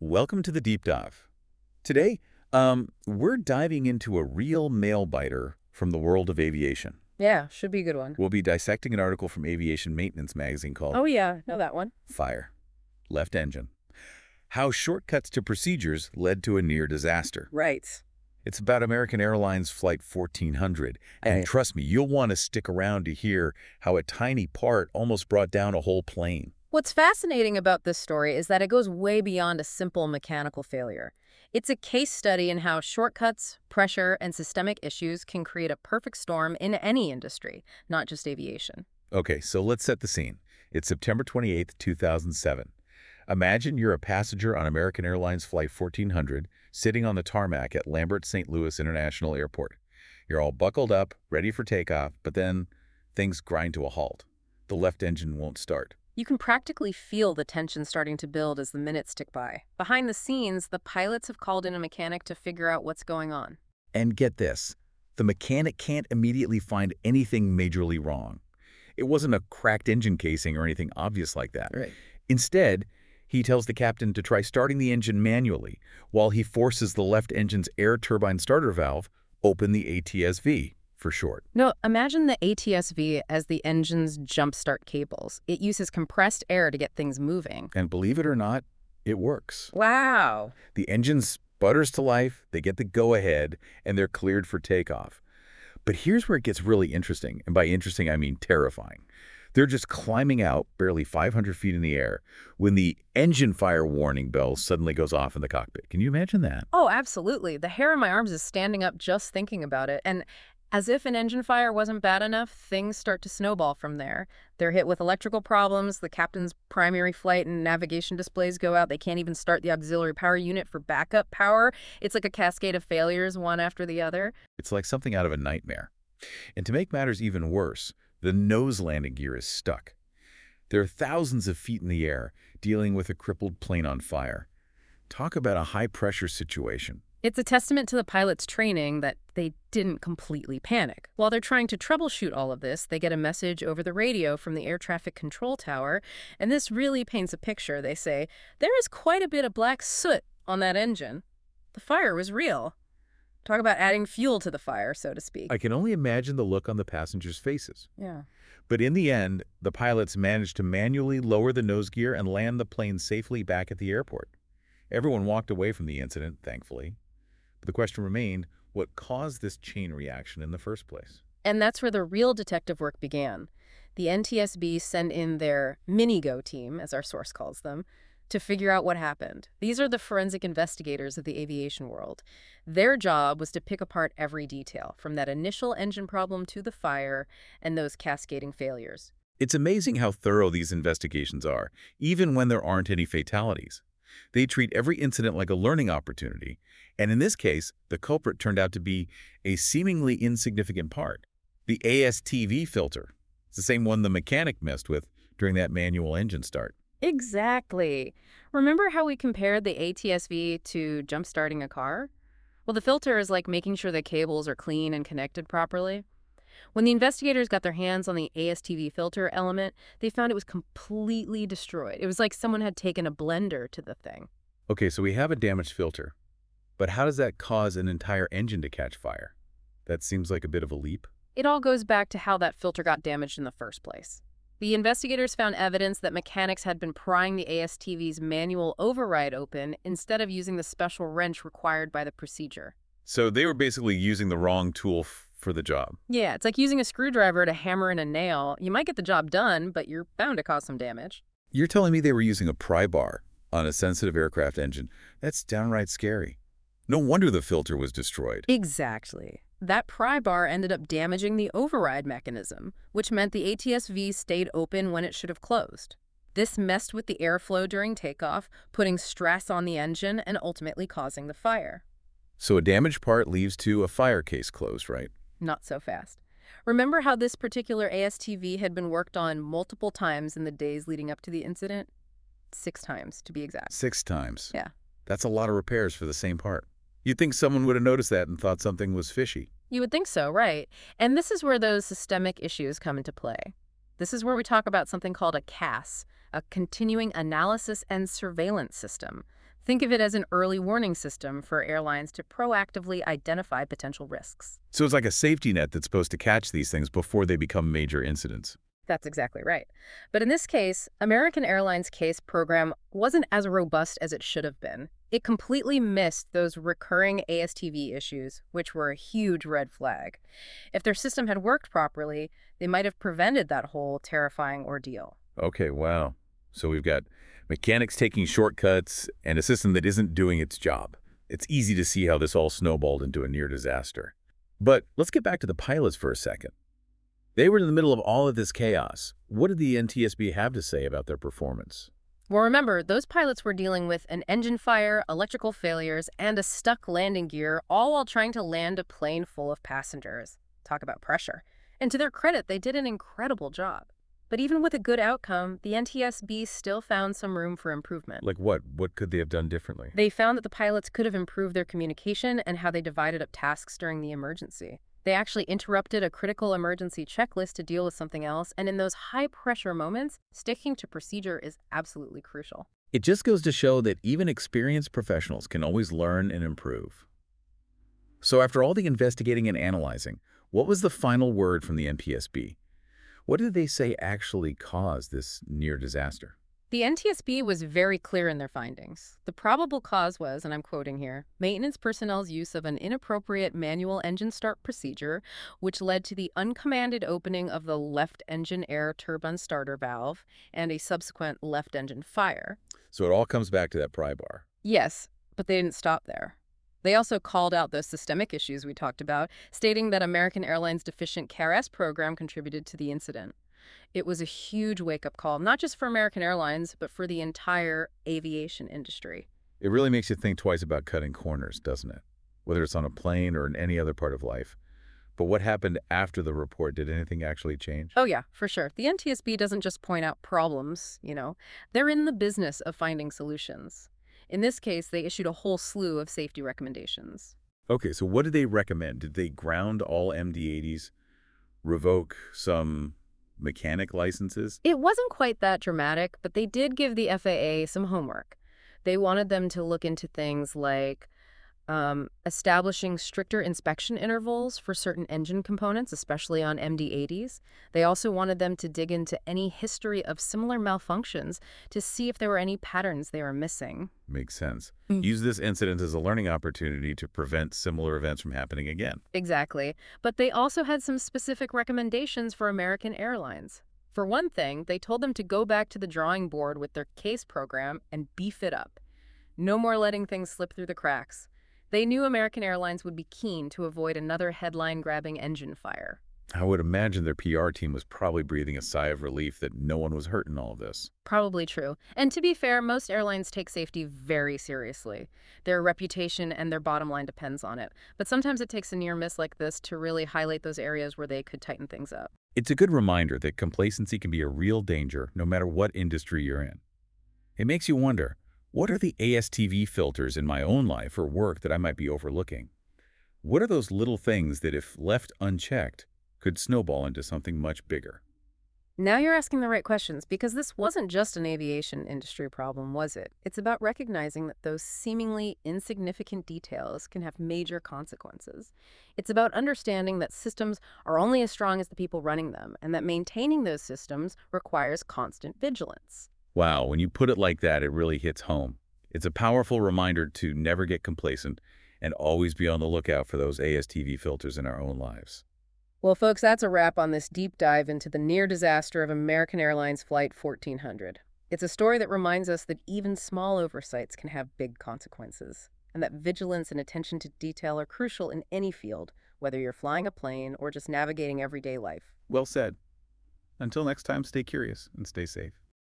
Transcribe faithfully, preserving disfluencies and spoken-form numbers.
Welcome to the Deep Dive. Today, um, we're diving into a real nail-biter from the world of aviation. Yeah, should be a good one. We'll be dissecting an article from Aviation Maintenance magazine called Oh yeah, know that one. Fire, Left Engine. How shortcuts to procedures led to a near disaster. Right. It's about American Airlines Flight fourteen hundred, and Hey. trust me, you'll want to stick around to hear how a tiny part almost brought down a whole plane. What's fascinating about this story is that it goes way beyond a simple mechanical failure. It's a case study in how shortcuts, pressure, and systemic issues can create a perfect storm in any industry, not just aviation. Okay, so let's set the scene. It's September twenty-eighth, two thousand seven. Imagine you're a passenger on American Airlines Flight fourteen hundred, sitting on the tarmac at Lambert Saint Louis International Airport. You're all buckled up, ready for takeoff, but then things grind to a halt. The left engine won't start. You can practically feel the tension starting to build as the minutes tick by. Behind the scenes, the pilots have called in a mechanic to figure out what's going on. And get this, the mechanic can't immediately find anything majorly wrong. It wasn't a cracked engine casing or anything obvious like that. Right. Instead, he tells the captain to try starting the engine manually while he forces the left engine's air turbine starter valve open, the A T S V for short. No, imagine the A T S V as the engine's jump-start cables. It uses compressed air to get things moving. And believe it or not, it works. Wow. The engine sputters to life, they get the go-ahead, and they're cleared for takeoff. But here's where it gets really interesting, and by interesting I mean terrifying. They're just climbing out barely five hundred feet in the air when the engine fire warning bell suddenly goes off in the cockpit. Can you imagine that? Oh, absolutely. The hair on my arms is standing up just thinking about it. And as if an engine fire wasn't bad enough, things start to snowball from there. They're hit with electrical problems, the captain's primary flight and navigation displays go out, they can't even start the auxiliary power unit for backup power. It's like a cascade of failures, one after the other. It's like something out of a nightmare. And to make matters even worse, the nose landing gear is stuck. They're thousands of feet in the air, dealing with a crippled plane on fire. Talk about a high-pressure situation. It's a testament to the pilot's training that they didn't completely panic. While they're trying to troubleshoot all of this, they get a message over the radio from the air traffic control tower, and this really paints a picture. They say, there is quite a bit of black soot on that engine. The fire was real. Talk about adding fuel to the fire, so to speak. I can only imagine the look on the passengers' faces. Yeah. But in the end, the pilots managed to manually lower the nose gear and land the plane safely back at the airport. Everyone walked away from the incident, thankfully. But the question remained, what caused this chain reaction in the first place? And that's where the real detective work began. The N T S B sent in their mini-go team, as our source calls them, to figure out what happened. These are the forensic investigators of the aviation world. Their job was to pick apart every detail, from that initial engine problem to the fire and those cascading failures. It's amazing how thorough these investigations are, even when there aren't any fatalities. They treat every incident like a learning opportunity, and in this case, the culprit turned out to be a seemingly insignificant part. The A S T V filter. It's the same one the mechanic messed with during that manual engine start. Exactly. Remember how we compared the A T S V to jump-starting a car? Well, the filter is like making sure the cables are clean and connected properly. When the investigators got their hands on the A S T V filter element, they found it was completely destroyed. It was like someone had taken a blender to the thing. Okay, so we have a damaged filter. But how does that cause an entire engine to catch fire? That seems like a bit of a leap. It all goes back to how that filter got damaged in the first place. The investigators found evidence that mechanics had been prying the A S T V's manual override open instead of using the special wrench required by the procedure. So they were basically using the wrong tool f for the job. Yeah, it's like using a screwdriver to hammer in a nail. You might get the job done, but you're bound to cause some damage. You're telling me they were using a pry bar on a sensitive aircraft engine? That's downright scary. No wonder the filter was destroyed. Exactly. That pry bar ended up damaging the override mechanism, which meant the A T S V stayed open when it should have closed. This messed with the airflow during takeoff, putting stress on the engine and ultimately causing the fire. So a damaged part leads to a fire case closed, right? Not so fast. Remember how this particular A S T V had been worked on multiple times in the days leading up to the incident? Six times, to be exact. Six times. Yeah. That's a lot of repairs for the same part. You'd think someone would have noticed that and thought something was fishy. You would think so, right? And this is where those systemic issues come into play. This is where we talk about something called a C A S, a continuing analysis and surveillance system. Think of it as an early warning system for airlines to proactively identify potential risks. So it's like a safety net that's supposed to catch these things before they become major incidents. That's exactly right. But in this case, American Airlines' CASE program wasn't as robust as it should have been. It completely missed those recurring A S T V issues, which were a huge red flag. If their system had worked properly, they might have prevented that whole terrifying ordeal. Okay, wow. So we've got mechanics taking shortcuts and a system that isn't doing its job. It's easy to see how this all snowballed into a near disaster. But let's get back to the pilots for a second. They were in the middle of all of this chaos. What did the N T S B have to say about their performance? Well, remember, those pilots were dealing with an engine fire, electrical failures, and a stuck landing gear, all while trying to land a plane full of passengers. Talk about pressure. And to their credit, they did an incredible job. But even with a good outcome, the N T S B still found some room for improvement. Like what? What could they have done differently? They found that the pilots could have improved their communication and how they divided up tasks during the emergency. They actually interrupted a critical emergency checklist to deal with something else, and in those high-pressure moments, sticking to procedure is absolutely crucial. It just goes to show that even experienced professionals can always learn and improve. So after all the investigating and analyzing, what was the final word from the N P S B? What did they say actually caused this near disaster? The N T S B was very clear in their findings. The probable cause was, and I'm quoting here, maintenance personnel's use of an inappropriate manual engine start procedure, which led to the uncommanded opening of the left engine air turbine starter valve and a subsequent left engine fire. So it all comes back to that pry bar. Yes, but they didn't stop there. They also called out those systemic issues we talked about, stating that American Airlines' deficient C A R E S program contributed to the incident. It was a huge wake-up call, not just for American Airlines, but for the entire aviation industry. It really makes you think twice about cutting corners, doesn't it? Whether it's on a plane or in any other part of life. But what happened after the report? Did anything actually change? Oh yeah, for sure. The N T S B doesn't just point out problems, you know. They're in the business of finding solutions. In this case, they issued a whole slew of safety recommendations. Okay, so what did they recommend? Did they ground all M D eighties, revoke some mechanic licenses? It wasn't quite that dramatic, but they did give the F A A some homework. They wanted them to look into things like um, establishing stricter inspection intervals for certain engine components, especially on M D eighties. They also wanted them to dig into any history of similar malfunctions to see if there were any patterns they were missing. Makes sense. Mm. Use this incident as a learning opportunity to prevent similar events from happening again. Exactly. But they also had some specific recommendations for American Airlines. For one thing, they told them to go back to the drawing board with their CASE program and beef it up. No more letting things slip through the cracks. They knew American Airlines would be keen to avoid another headline-grabbing engine fire. I would imagine their P R team was probably breathing a sigh of relief that no one was hurt in all of this. Probably true. And to be fair, most airlines take safety very seriously. Their reputation and their bottom line depends on it. But sometimes it takes a near miss like this to really highlight those areas where they could tighten things up. It's a good reminder that complacency can be a real danger no matter what industry you're in. It makes you wonder, what are the A S T V filters in my own life or work that I might be overlooking? What are those little things that, if left unchecked, could snowball into something much bigger? Now you're asking the right questions, because this wasn't just an aviation industry problem, was it? It's about recognizing that those seemingly insignificant details can have major consequences. It's about understanding that systems are only as strong as the people running them, and that maintaining those systems requires constant vigilance. Wow, when you put it like that, it really hits home. It's a powerful reminder to never get complacent and always be on the lookout for those A S T V filters in our own lives. Well, folks, that's a wrap on this deep dive into the near disaster of American Airlines Flight fourteen hundred. It's a story that reminds us that even small oversights can have big consequences, and that vigilance and attention to detail are crucial in any field, whether you're flying a plane or just navigating everyday life. Well said. Until next time, stay curious and stay safe.